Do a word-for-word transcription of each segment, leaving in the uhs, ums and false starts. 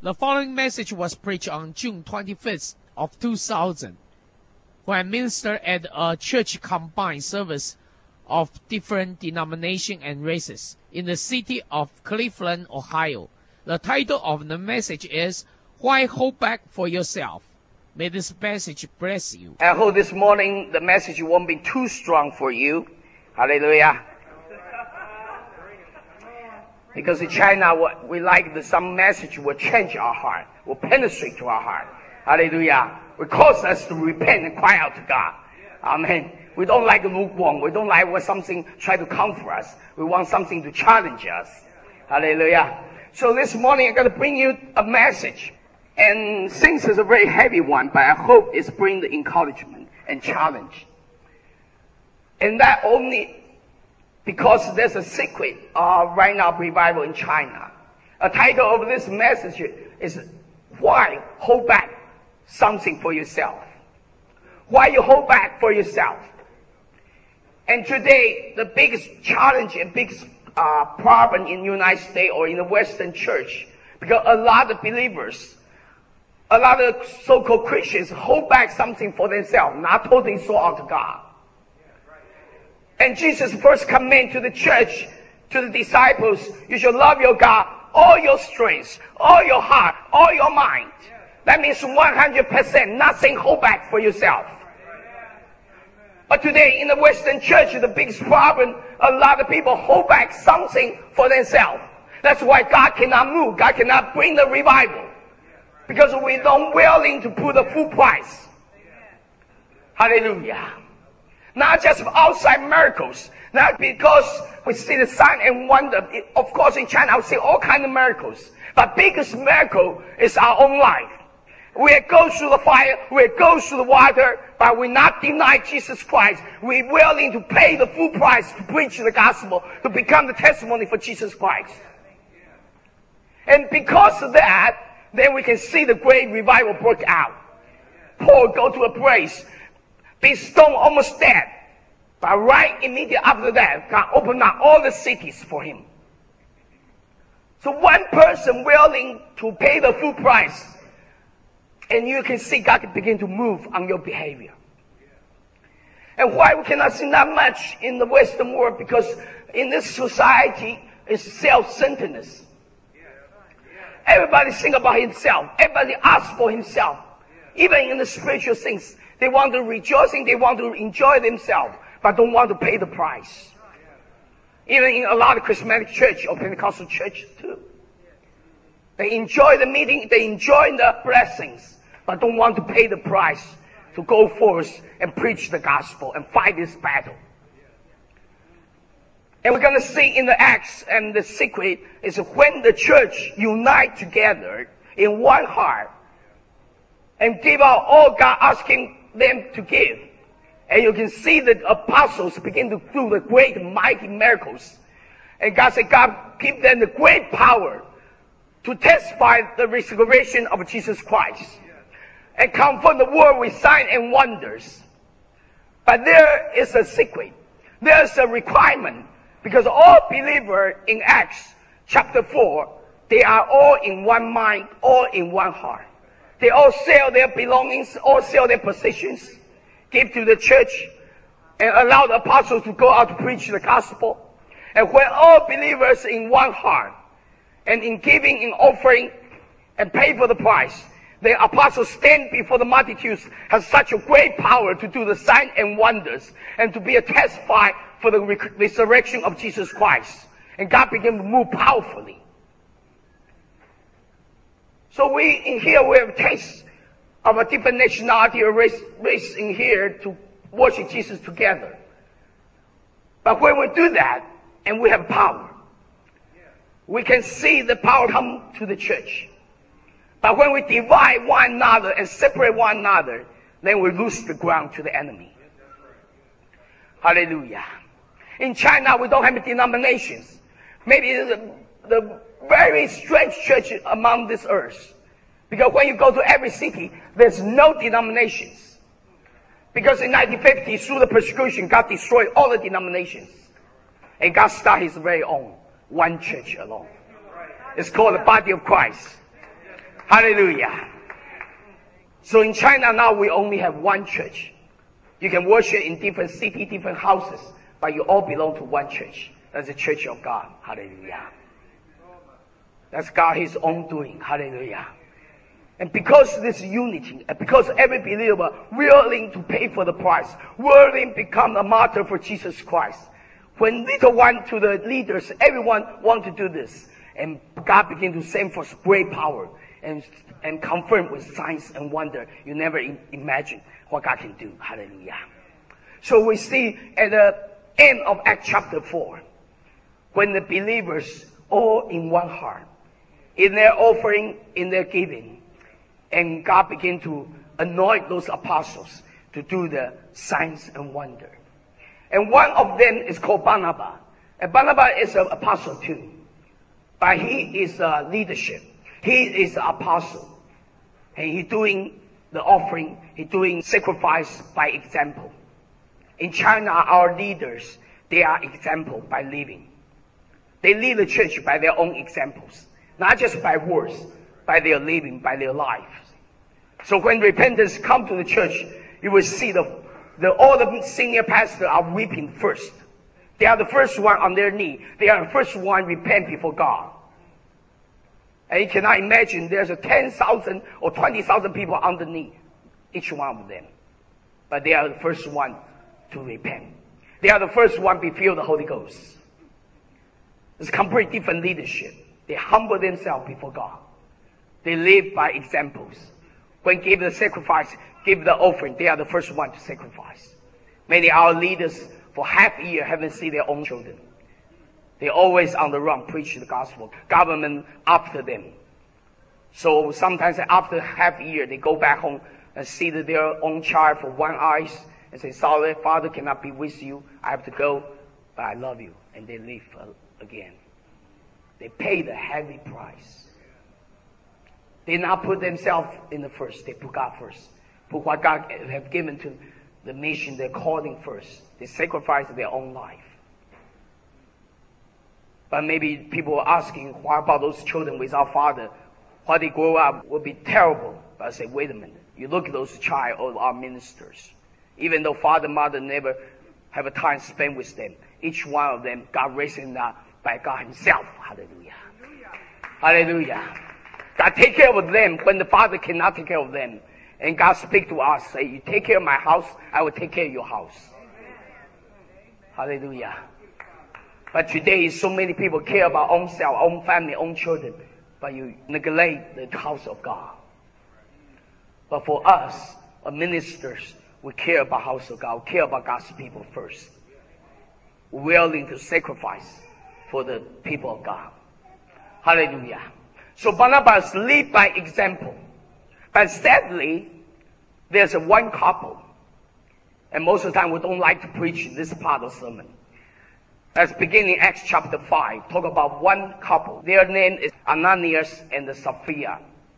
The following message was preached on June twenty-fifth of two thousand, when I ministered at a church combined service of different denominations and races in the city of Cleveland, Ohio. The title of the message is, Why Hold Back for Yourself? May this message bless you. I hope this morning the message won't be too strong for you. Hallelujah. Because in China, we like that some message will change our heart, will penetrate to our heart. Hallelujah. Will cause us to repent and cry out to God. Amen. We don't like lukewarm. We don't like when something try to comfort us. We want something to challenge us. Hallelujah. So this morning I'm going to bring you a message. And since it's a very heavy one, but I hope it's bring the encouragement and challenge. And that only because there's a secret uh, right now revival in China. A title of this message is, Why Hold Back Something for Yourself? Why you hold back for yourself? And today, the biggest challenge and biggest uh, problem in the United States or in the Western church, because a lot of believers, a lot of so-called Christians hold back something for themselves, not totally sold out to God. And Jesus' first command to the church, to the disciples, you should love your God, all your strength, all your heart, all your mind. That means one hundred percent, nothing hold back for yourself. But today in the Western church, the biggest problem, a lot of people hold back something for themselves. That's why God cannot move. God cannot bring the revival. Because we don't willing to put the full price. Hallelujah. Not just outside miracles. Not because we see the sign and wonder. Of course, in China, we see all kinds of miracles. But biggest miracle is our own life. We go through the fire, we go through the water, but we not deny Jesus Christ. We're willing to pay the full price to preach the gospel, to become the testimony for Jesus Christ. And because of that, then we can see the great revival break out. Paul go to a place, be stoned, almost dead. But right immediately after that, God opened up all the cities for him. So one person willing to pay the full price, and you can see God can begin to move on your behavior. And why we cannot see that much in the Western world? Because in this society, it's self-centeredness. Everybody think about himself. Everybody asks for himself. Even in the spiritual things, they want to rejoicing, they want to enjoy themselves, but don't want to pay the price. Even in a lot of charismatic church or Pentecostal church too. They enjoy the meeting, they enjoy the blessings, but don't want to pay the price to go forth and preach the gospel and fight this battle. And we're going to see in the Acts, and the secret is when the church unite together in one heart and give out all God asking them to give. And you can see the apostles begin to do the great mighty miracles. And God said, God give them the great power to testify the resurrection of Jesus Christ and confront the world with signs and wonders. But there is a secret. There is a requirement. Because all believers in Acts chapter four, they are all in one mind, all in one heart. They all sell their belongings, all sell their possessions, give to the church, and allow the apostles to go out to preach the gospel. And when all believers in one heart, and in giving, in offering, and pay for the price, the apostles stand before the multitudes, has such a great power to do the signs and wonders, and to be a testify for the resurrection of Jesus Christ. And God began to move powerfully. So we in here, we have a taste of a different nationality or race, race in here to worship Jesus together. But when we do that, and we have power, we can see the power come to the church. But when we divide one another and separate one another, then we lose the ground to the enemy. Hallelujah. In China, we don't have denominations. Maybe the, the very strange church among this earth. Because when you go to every city, there's no denominations. Because in nineteen fifty, through the persecution, God destroyed all the denominations. And God started his very own, one church alone. It's called the body of Christ. Hallelujah. So in China now we only have one church. You can worship in different cities, different houses, but you all belong to one church. That's the church of God. Hallelujah. That's God His own doing. Hallelujah. And because this unity, and because every believer willing to pay for the price, willing to become a martyr for Jesus Christ. When little one to the leaders, everyone want to do this. And God began to send forth great power and, and confirm with signs and wonder. You never imagine what God can do. Hallelujah. So we see at the end of Acts chapter four, when the believers all in one heart, in their offering, in their giving, and God began to anoint those apostles to do the signs and wonder. And one of them is called Barnabas. And Barnabas is an apostle too. But he is a leadership. He is an apostle. And he's doing the offering. He's doing sacrifice by example. In China, our leaders, they are example by living. They lead the church by their own examples. Not just by words, by their living, by their lives. So when repentance comes to the church, you will see the, the all the senior pastors are weeping first. They are the first one on their knee. They are the first one repent before God. And you cannot imagine there's a ten thousand or twenty thousand people underneath each one of them. But they are the first one to repent. They are the first one to be filled with the Holy Ghost. It's completely different leadership. They humble themselves before God. They live by examples. When give the sacrifice, give the offering, they are the first one to sacrifice. Many of our leaders for half a year haven't seen their own children. They're always on the run, preach the gospel. Government after them. So sometimes after half a year, they go back home and see that their own child for one eye and say, sorry, Father cannot be with you. I have to go, but I love you. And they leave again. They pay the heavy price. They not put themselves in the first. They put God first. Put what God have given to the mission, their calling first. They sacrifice their own life. But maybe people are asking, what about those children without father? When they grow up will be terrible. But I say, wait a minute. You look at those child of our ministers. Even though father and mother never have a time spent with them, each one of them, God raised them up by God Himself. Hallelujah. Hallelujah. Hallelujah. God take care of them when the father cannot take care of them. And God speak to us, say, you take care of my house, I will take care of your house. Hallelujah. But today, so many people care about own self, own family, own children. But you neglect the house of God. But for us, as ministers, we care about house of God. We care about God's people first. We're willing to sacrifice for the people of God. Hallelujah. So Barnabas lead by example. But sadly, there's a one couple. And most of the time we don't like to preach this part of the sermon. That's beginning Acts chapter five. Talk about one couple. Their name is Ananias and Sapphira.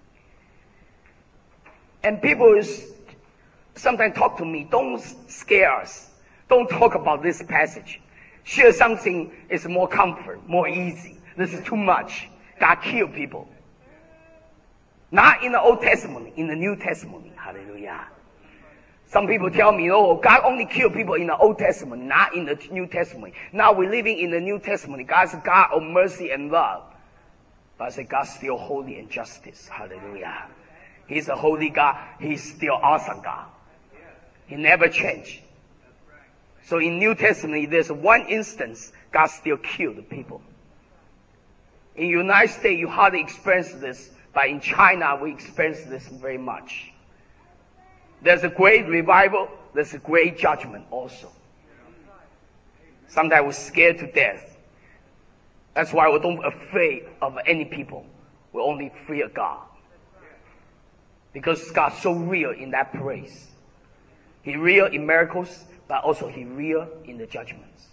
And people is sometimes talk to me, don't scare us. Don't talk about this passage. Share something is more comfort, more easy. This is too much. God killed people. Not in the Old Testament, in the New Testament. Hallelujah. Some people tell me, oh, God only killed people in the Old Testament, not in the New Testament. Now we're living in the New Testament. God's a God of mercy and love. But I say God's still holy and justice. Hallelujah. He's a holy God. He's still awesome God. He never changed. So in New Testament, there's one instance God still killed the people. In the United States, you hardly experience this. But in China, we experience this very much. There's a great revival. There's a great judgment also. Sometimes we're scared to death. That's why we don't afraid of any people. We only fear God. Because God's so real in that place. He's real in miracles, but also He's real in the judgments.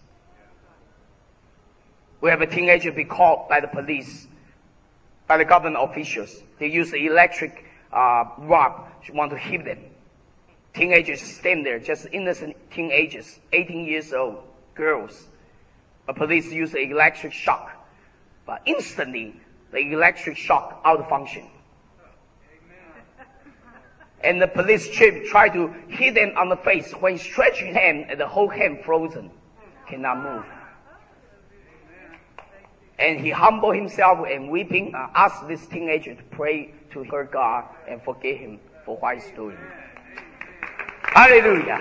We have a teenager be caught by the police, by the government officials. They use the electric uh, rod to want to hit them. Teenagers stand there, just innocent teenagers, eighteen years old girls. But police use the electric shock. But instantly, the electric shock out of function. And the police chief tried to hit him on the face. When he stretched his hand, the whole hand frozen, cannot move. And he humbled himself and weeping, uh, asked this teenager to pray to her God and forgive him for what he's doing. Hallelujah.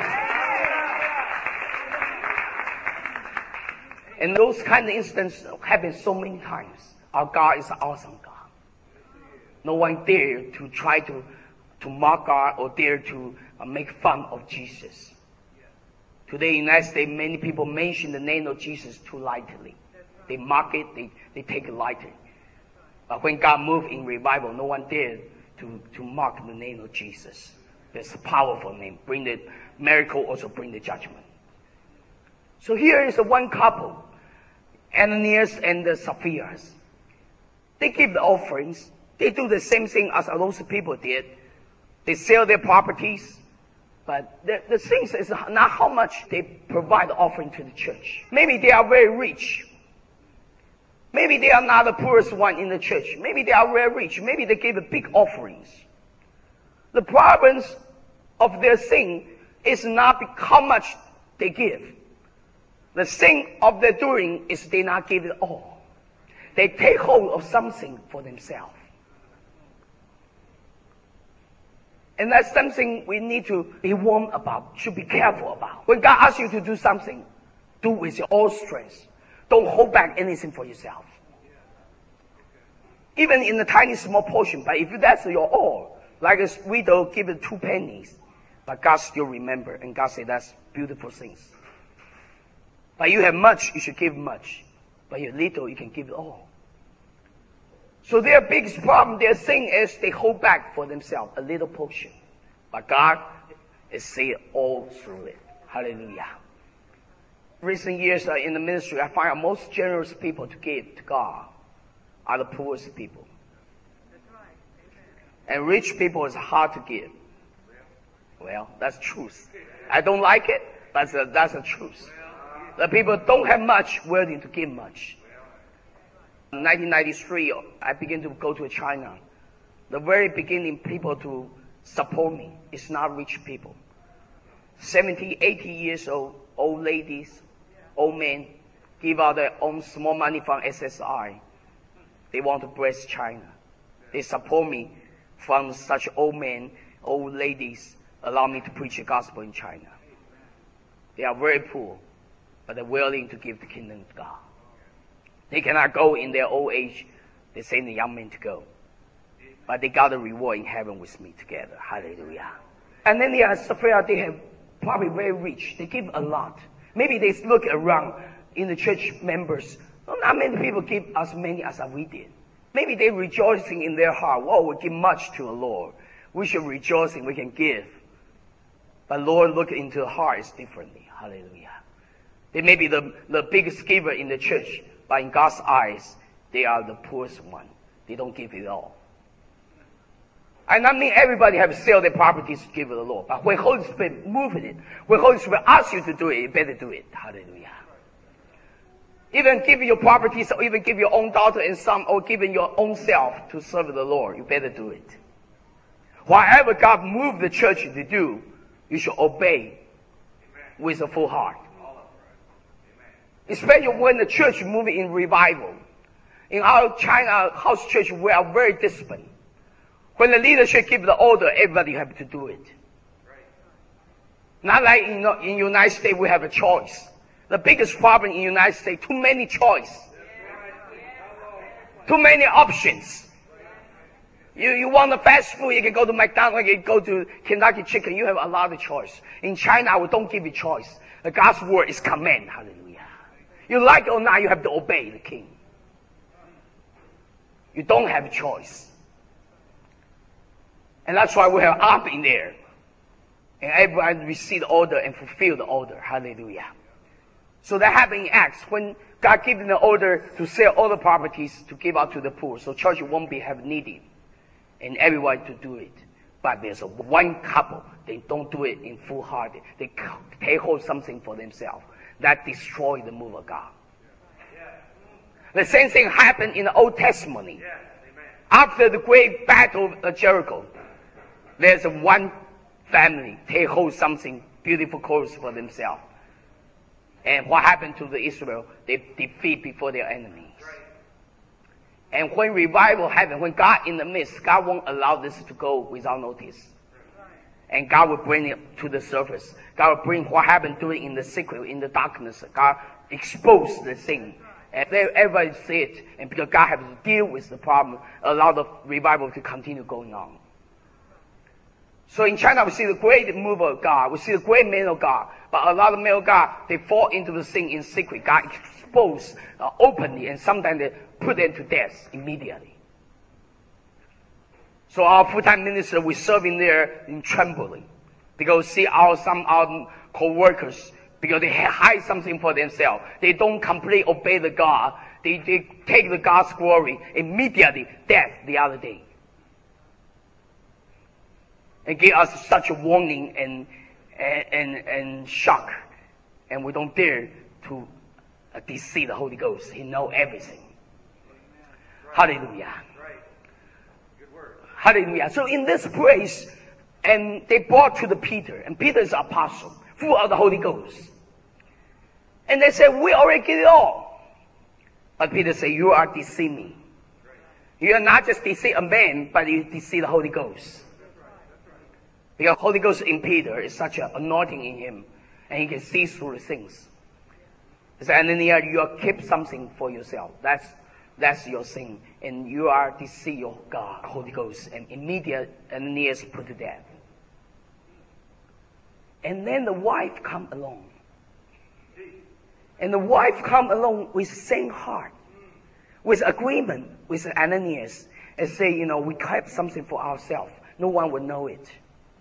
And those kind of instances happen so many times. Our God is an awesome God. No one dare to try to, to mock God or dare to uh, make fun of Jesus. Today in the United States, many people mention the name of Jesus too lightly. They mock it, they, they take it lightly. But when God moved in revival, no one dared to, to mock the name of Jesus. It's a powerful name. Bring the miracle, also bring the judgment. So here is a one couple, Ananias and the Sapphira. They give the offerings. They do the same thing as those people did. They sell their properties. But the, the thing is not how much they provide the offering to the church. Maybe they are very rich. Maybe they are not the poorest one in the church. Maybe they are very rich. Maybe they give big offerings. The problem of their sin is not how much they give. The sin of their doing is they not give it all. They take hold of something for themselves. And that's something we need to be warned about, should be careful about. When God asks you to do something, do with your all strength. Don't hold back anything for yourself. Even in a tiny small portion, but if that's your all, like a widow give it two pennies, but God still remember, and God say that's beautiful things. But you have much, you should give much. But you little, you can give it all. So their biggest problem, their thing is they hold back for themselves a little portion. But God is saying all through it. Hallelujah. Recent years uh, in the ministry, I find the most generous people to give to God are the poorest people. And rich people is hard to give. Well, that's truth. I don't like it, but that's, that's the truth. The people don't have much, willing to give much. In nineteen ninety-three, I began to go to China. The very beginning, people to support me is not rich people. seventy, eighty years old, old ladies, old men, give out their own small money from S S I. They want to bless China. They support me from such old men, old ladies, allow me to preach the gospel in China. They are very poor, but they're willing to give the kingdom of God. They cannot go in their old age. They send the young men to go. But they got a reward in heaven with me together. Hallelujah. And then they are Sapphira, they have probably very rich. They give a lot. Maybe they look around in the church members. Not many people give as many as we did. Maybe they're rejoicing in their heart. Whoa, we give much to the Lord. We should rejoice and we can give. But Lord look into the hearts differently. Hallelujah. They may be the, the biggest giver in the church, but in God's eyes, they are the poorest one. They don't give it all. And I mean everybody have to sell their properties to give to the Lord. But when Holy Spirit moves it, when Holy Spirit asks you to do it, you better do it. Hallelujah. Even give your properties, or even give your own daughter and son, or giving your own self to serve the Lord, you better do it. Whatever God moved the church to do, you should obey with a full heart. Especially when the church moving in revival. In our China house church, we are very disciplined. When the leadership gives the order, everybody have to do it. Not like in the United States, we have a choice. The biggest problem in the United States, too many choice. Too many options. You, you want the fast food, you can go to McDonald's, you can go to Kentucky Chicken, you have a lot of choice. In China, we don't give you choice. The God's word is command. Hallelujah. You like it or not, you have to obey the king. You don't have a choice. And that's why we have up in there. And everyone receive the order and fulfill the order. Hallelujah. So that happened in Acts when God gave them the order to sell all the properties to give out to the poor. So church won't be have needy and everyone to do it. But there's a one couple, they don't do it in full heart. They take hold something for themselves. That destroy the move of God. The same thing happened in the Old Testament. After the great battle of Jericho, There's a one family, they hold something beautiful clothes for themselves. And what happened to the Israel? They defeat before their enemies. And when revival happens, when God in the midst, God won't allow this to go without notice. And God will bring it to the surface. God will bring what happened doing in the secret, in the darkness. God expose the thing. And everybody see it. And because God has to deal with the problem, allow the revival to continue going on. So in China, we see the great move of God. We see the great man of God. But a lot of men of God, they fall into the thing in secret. God expose uh, openly, and sometimes they put them to death immediately. So our full-time minister, we serving there in trembling. Because see our, some our co-workers, because they hide something for themselves. They don't completely obey the God. They, they take the God's glory immediately, death the other day. And give us such a warning and, and, and, and shock. And we don't dare to uh, deceive the Holy Ghost. He knows everything. Right. Hallelujah. Right. Good word. Hallelujah. So in this place, and they brought to the Peter, and Peter is an apostle, full of the Holy Ghost. And they said, we already get it all. But Peter said, you are deceiving. You are not just deceive a man, but you deceive the Holy Ghost. Because Holy Ghost in Peter is such an anointing in him, and he can see through the things. He said, Ananias, you are keep something for yourself. That's that's your sin, and you are deceive your God, Holy Ghost, and immediate Ananias put to death. And then the wife come along, and the wife come along with same heart, with agreement with Ananias, and say, you know, we kept something for ourselves. No one will know it.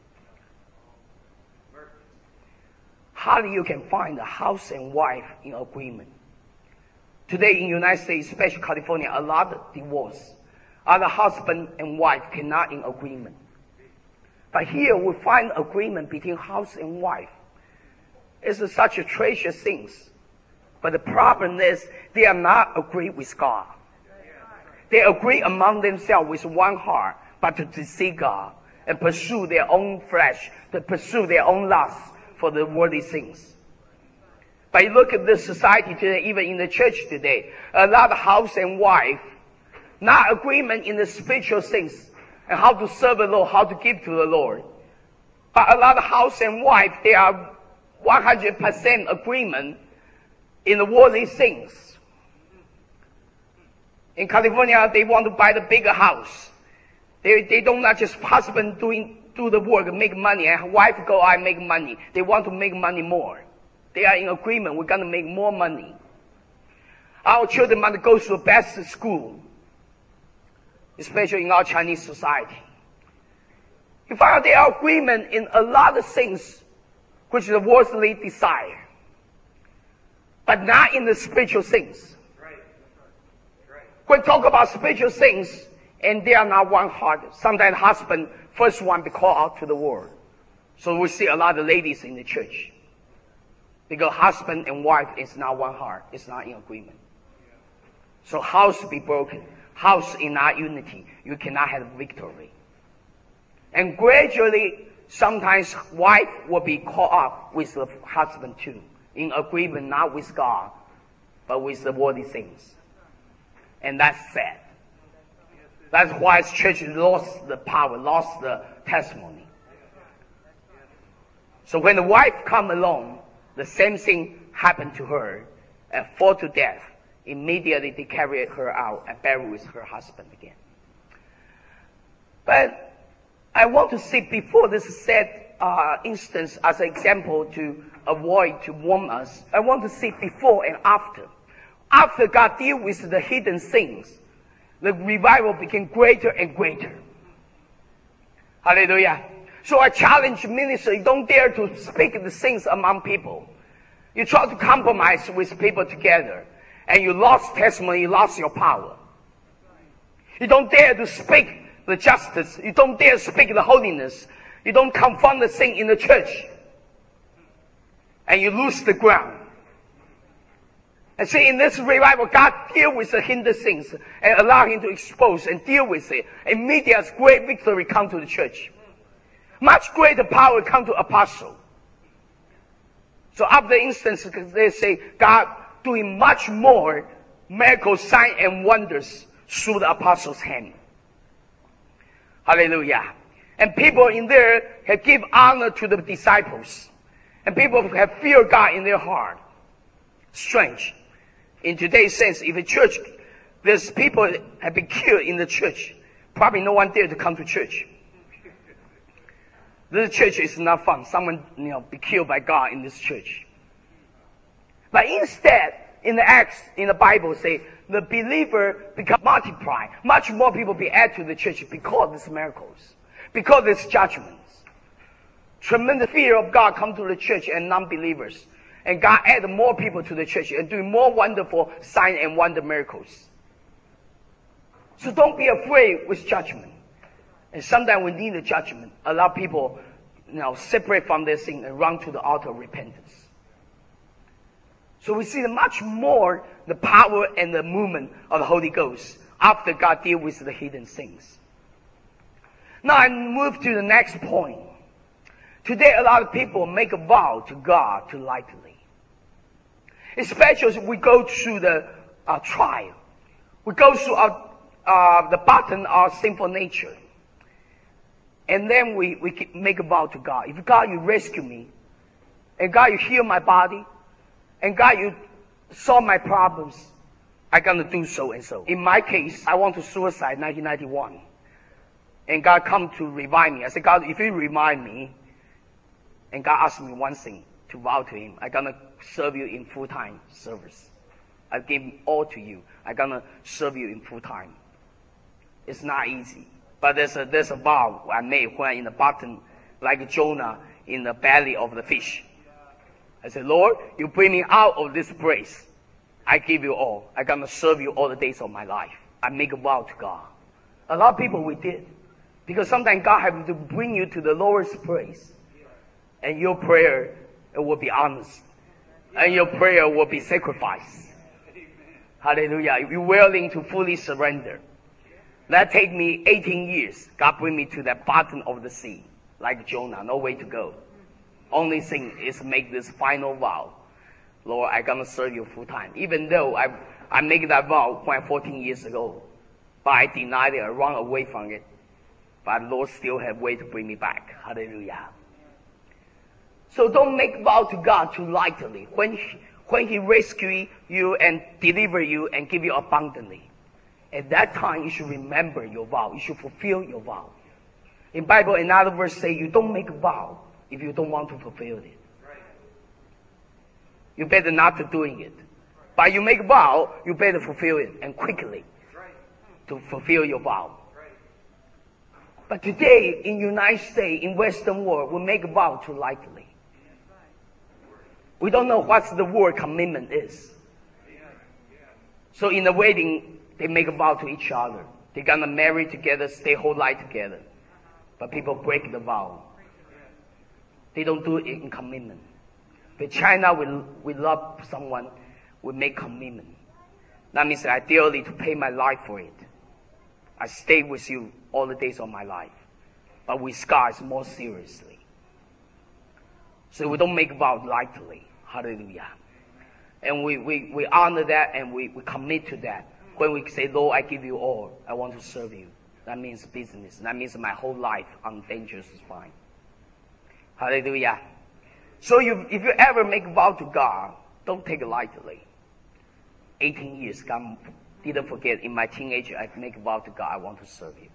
Hardly you can find a house and wife in agreement. Today in the United States, especially California, a lot of divorce. Other husband and wife cannot in agreement. But here we find agreement between house and wife. It's a, such a treasure things. But the problem is they are not agree with God. They agree among themselves with one heart, but to deceive God and pursue their own flesh, to pursue their own lust for the worldly things. But you look at the society today, even in the church today, a lot of house and wife, not agreement in the spiritual things, and how to serve the Lord, how to give to the Lord. But a lot of house and wife, they are one hundred percent agreement in the worldly things. In California, they want to buy the bigger house. They, they don't not just husband doing do the work, make money, and wife go out and make money. They want to make money more. They are in agreement. We're going to make more money. Our children must go to the best school, especially in our Chinese society. You find they are agreement in a lot of things which the worldly desire, but not in the spiritual things. Right. Right. When talk about spiritual things, and they are not one heart. Sometimes husband first one be called out to the world. So we see a lot of ladies in the church. Because husband and wife is not one heart. It's not in agreement. So house be broken. House in not unity. You cannot have victory. And gradually, sometimes wife will be caught up with the husband too. In agreement not with God, but with the worldly things. And that's sad. That's why the church lost the power, lost the testimony. So when the wife come along, the same thing happened to her and fall to death. Immediately they carried her out and buried with her husband again. But I want to see before this sad uh, instance as an example to avoid, to warn us. I want to see before and after. After God deal with the hidden things, the revival became greater and greater. Hallelujah. So I challenge ministers, you don't dare to speak the things among people. You try to compromise with people together, and you lost testimony, you lost your power. You don't dare to speak the justice. You don't dare to speak the holiness. You don't confront the thing in the church. And you lose the ground. And see, in this revival, God deal with the hinder things and allow him to expose and deal with it. Immediate great victory come to the church. Much greater power come to apostle. So after instance, they say God doing much more miracles, signs, and wonders through the apostles' hand. Hallelujah. And people in there have give honor to the disciples. And people have fear God in their heart. Strange. In today's sense, if a church, there's people have been killed in the church, probably no one dare to come to church. This church is not fun. Someone, you know, be killed by God in this church. But instead, in the Acts, in the Bible, say the believer become multiply. Much more people be added to the church because of these miracles, because of these judgments. Tremendous fear of God come to the church and non-believers, and God add more people to the church and doing more wonderful sign and wonder miracles. So don't be afraid with judgment. And sometimes we need the judgment. A lot of people, you know, separate from their sin and run to the altar of repentance. So we see much more the power and the movement of the Holy Ghost after God deal with the hidden things. Now I move to the next point. Today a lot of people make a vow to God too lightly. Especially as we go through the uh, trial. We go through our, uh, the bottom of our sinful nature. And then we, we make a vow to God. If God, you rescue me, and God, you heal my body, and God, you solve my problems, I'm going to do so and so. In my case, I want to suicide in nineteen ninety-one. And God come to revive me. I said, God, if you revive me, and God asked me one thing, to vow to him, I'm going to serve you in full-time service. I give all to you. I'm going to serve you in full-time. It's not easy. But there's a, there's a vow I made when I'm in the bottom, like Jonah in the belly of the fish. I said, Lord, you bring me out of this place. I give you all. I'm going to serve you all the days of my life. I make a vow to God. A lot of people we did. Because sometimes God has to bring you to the lowest place. And your prayer it will be honest. And your prayer will be sacrifice. Hallelujah. If you're willing to fully surrender. That take me eighteen years. God bring me to the bottom of the sea. Like Jonah, no way to go. Only thing is make this final vow. Lord, I'm going to serve you full time. Even though I I make that vow when fourteen years ago. But I denied it, I run away from it. But Lord still have way to bring me back. Hallelujah. So don't make vow to God too lightly. When he, when he rescue you and deliver you and give you abundantly. At that time, you should remember your vow. You should fulfill your vow. In Bible, another verse say, you don't make a vow if you don't want to fulfill it. You better not to doing it. But you make a vow, you better fulfill it and quickly to fulfill your vow. But today, in United States, in Western world, we make a vow too lightly. We don't know what the word commitment is. So in the wedding, they make a vow to each other. They're gonna marry together, stay whole life together. But people break the vow. They don't do it in commitment. But China, we, we love someone, we make commitment. That means that I dearly to pay my life for it. I stay with you all the days of my life. But with God, it's more seriously. So we don't make vows lightly. Hallelujah. And we, we, we honor that and we, we commit to that. When we say, Lord, I give you all, I want to serve you. That means business. That means my whole life on dangerous is fine. Hallelujah. So you, if you ever make a vow to God, don't take it lightly. eighteen years, God didn't forget. In my teenager, I make a vow to God, I want to serve you.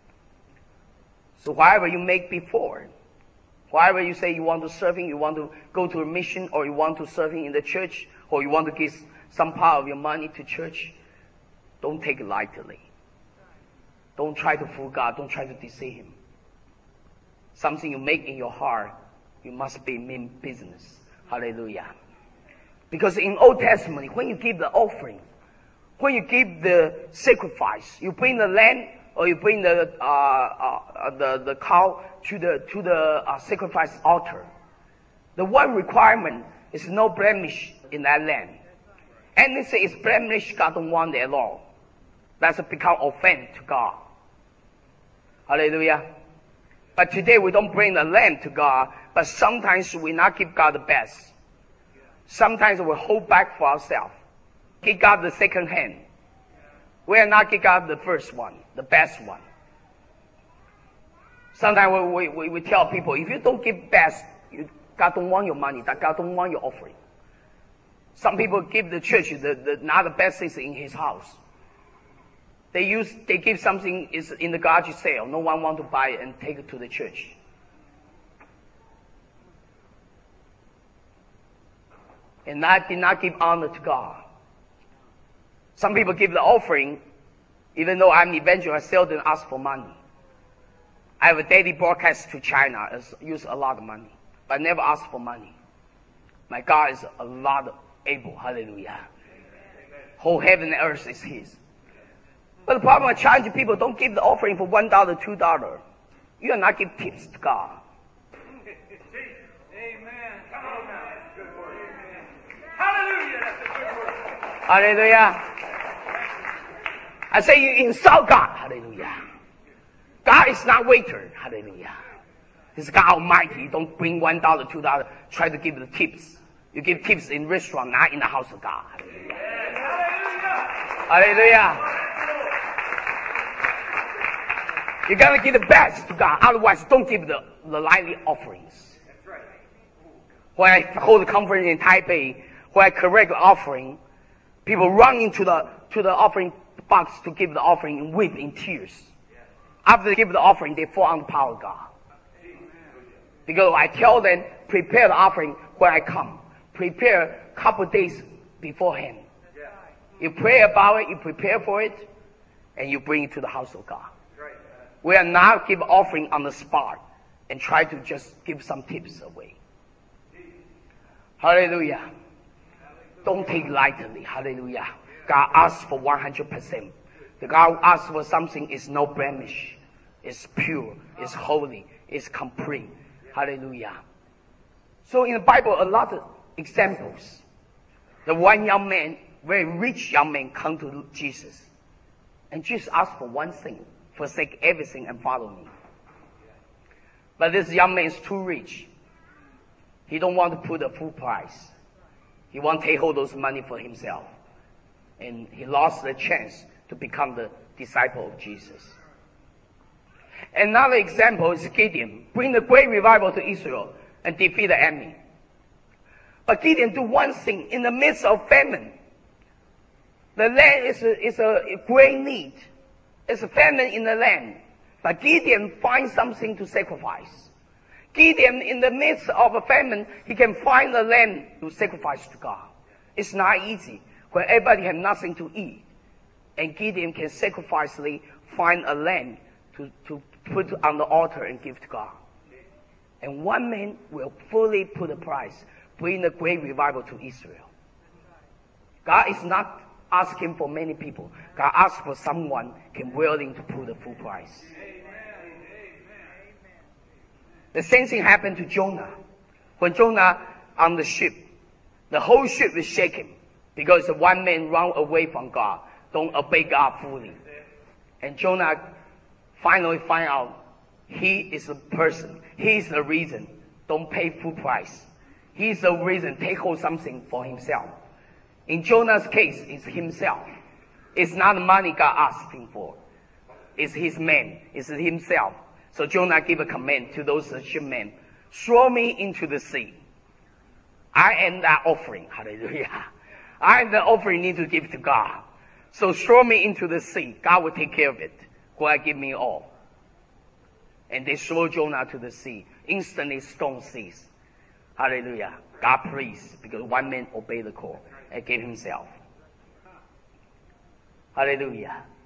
So whatever you make before, whatever you say you want to serve him, you want to go to a mission, or you want to serve him in the church, or you want to give some part of your money to church, don't take it lightly. Don't try to fool God. Don't try to deceive him. Something you make in your heart, you must be mean business. Hallelujah. Because in Old Testament, when you give the offering, when you give the sacrifice, you bring the lamb or you bring the uh, uh, the the cow to the to the uh, sacrifice altar. The one requirement is no blemish in that lamb. Anything is blemish, God don't want it at all. That's become offense to God. Hallelujah. But today we don't bring the lamb to God, but sometimes we not give God the best. Sometimes we hold back for ourselves. Give God the second hand. We are not give God the first one, the best one. Sometimes we, we, we tell people, if you don't give best, you, God don't want your money, that God don't want your offering. Some people give the church the, the not the best things in his house. They use they give something is in the garage sale. No one want to buy it and take it to the church. And that did not give honor to God. Some people give the offering, even though I'm evangelist, I seldom ask for money. I have a daily broadcast to China. I use a lot of money, but I never ask for money. My God is a lot able. Hallelujah. Whole heaven and earth is his. But the problem I challenge people, don't give the offering for one dollar, two dollar. You are not give tips to God. Amen. Come on now. That's a good word. Amen. Hallelujah. That's a good word. Hallelujah. I say you insult God. Hallelujah. God is not waiter. Hallelujah. He's God Almighty. You don't bring one dollar, two dollar. Try to give the tips. You give tips in restaurant, not in the house of God. Hallelujah. Hallelujah. You gotta give the best to God. Otherwise, don't give the, the lively offerings. That's right. When I hold a conference in Taipei, when I correct the offering, people run into the to the offering box to give the offering and weep in tears. After they give the offering, they fall on the power of God. Because I tell them, prepare the offering when I come. Prepare a couple of days beforehand. You pray about it, you prepare for it, and you bring it to the house of God. We are not give offering on the spot and try to just give some tips away. Hallelujah. Don't take lightly. Hallelujah. God asks for one hundred percent. The God asks for something is no blemish. It's pure. It's holy. It's complete. Hallelujah. So in the Bible, a lot of examples. The one young man, very rich young man, come to Jesus. And Jesus asked for one thing. Forsake everything and follow me. But this young man is too rich. He don't want to put a full price. He want to take hold of those money for himself. And he lost the chance to become the disciple of Jesus. Another example is Gideon. Bring the great revival to Israel and defeat the enemy. But Gideon do one thing in the midst of famine. The land is a, is a great need. It's a famine in the land. But Gideon finds something to sacrifice. Gideon, in the midst of a famine, he can find the lamb to sacrifice to God. It's not easy when everybody has nothing to eat. And Gideon can sacrificially find a lamb to, to put on the altar and give to God. And one man will fully put a price, bring the great revival to Israel. God is not asking for many people. God asks for someone can willing to put a full price. The same thing happened to Jonah. When Jonah on the ship, the whole ship is shaking because the one man ran away from God, don't obey God fully. And Jonah finally find out he is the person, he is the reason, don't pay full price. He is the reason, take hold something for himself. In Jonah's case, it's himself. It's not the money God asked him for. It's his man. It's himself. So Jonah gave a command to those shipmen. Throw me into the sea. I am that offering. Hallelujah. I am the offering you need to give to God. So throw me into the sea. God will take care of it. God give me all. And they throw Jonah to the sea. Instantly storm ceased. Hallelujah. God pleased because one man obeyed the call and gave himself. Hallelujah.